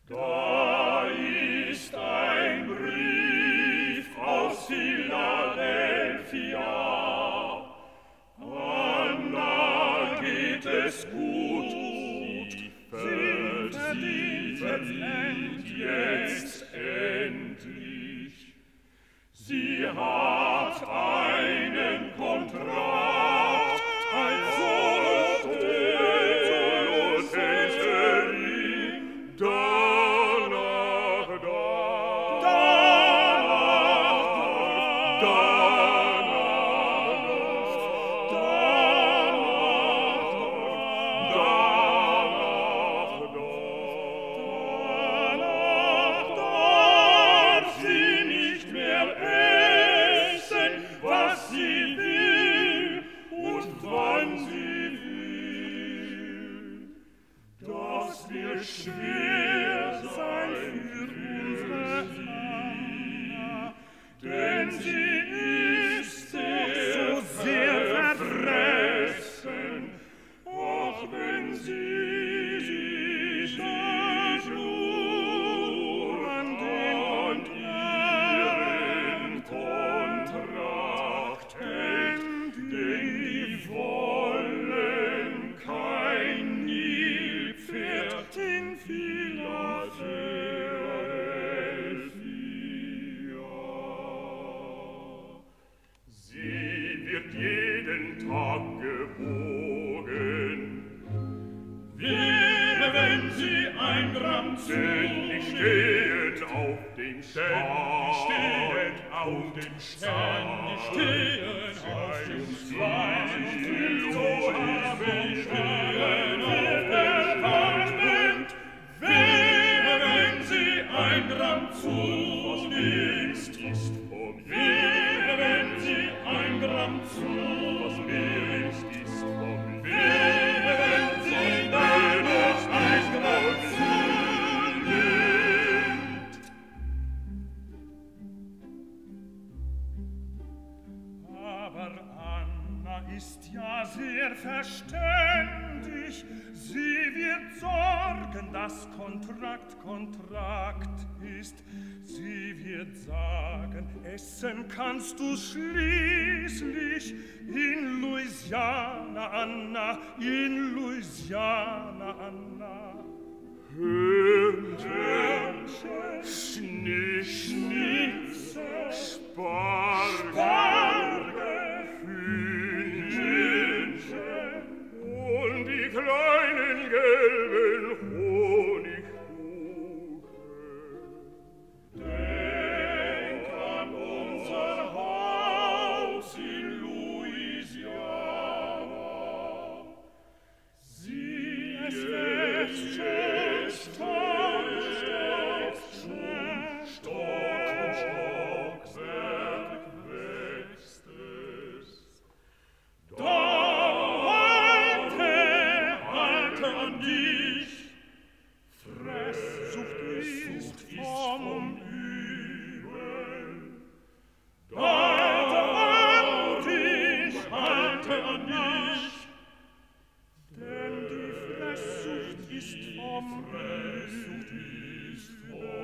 Da ist ein Brief aus Philadelphia. Anna geht es gut, sie verdient jetzt endlich. Sie hat einen Kontrakt als Solothänzerin. Danach darf sie nicht mehr essen, was sie will und wann sie will. Das wird schwer sein für unsere Anna, denn sie ist so sehr verfressen, auch wenn sie sich nur an ihren Kontrakt hält, denn die wollen kein Nilpferd in Philadelphia. Sie wird jeden Tag gewogen, wie wenn sie ein Gramm zu viel stehen auf dem Stern, stehen auf dem Stern, wenn sie ein Gramm zu nimmst, ist vom wenn sie ein Gramm zu was mehr ist vom wenn sie deines ein Gramm zu nimmt. Aber Anna ist ja sehr verständig, sie wird sorgen, dass Kontrakt ist. Sie wird sagen, essen kannst du schließlich in Louisiana, Anna, in Louisiana, Anna. Hörnchen, Schnitzel, Spargel, Hühnchen und die kleinen gelben Honigkuchen. Denk an unser Haus in Louisiana. Sieh es wächst Stock um Stockwerk wächst es. Da halte an dich, Fresssucht ist vom Übel. Halte an dich, denn die Fresssucht ist vom Übel.